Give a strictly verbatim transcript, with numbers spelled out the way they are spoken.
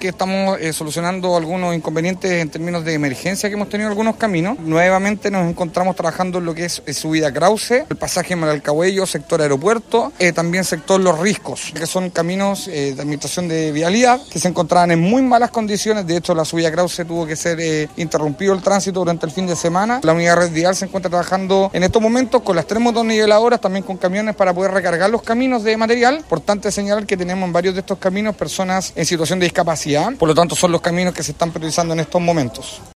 que estamos eh, solucionando algunos inconvenientes en términos de emergencia que hemos tenido en algunos caminos. Nuevamente nos encontramos trabajando en lo que es, es subida Krause, el pasaje Malalcahuello, sector aeropuerto, eh, también sector Los Riscos, que son caminos eh, de administración de vialidad que se encontraban en muy malas condiciones. De hecho, la subida Krause tuvo que ser eh, interrumpido el tránsito durante el fin de semana. La unidad Red Vial se encuentra trabajando en estos momentos con las tres motoniveladoras, también con camiones para poder recargar los caminos de material. Importante señalar que tenemos en varios de estos caminos personas en situación de discapacidad, por lo tanto son los caminos que se están priorizando en estos momentos.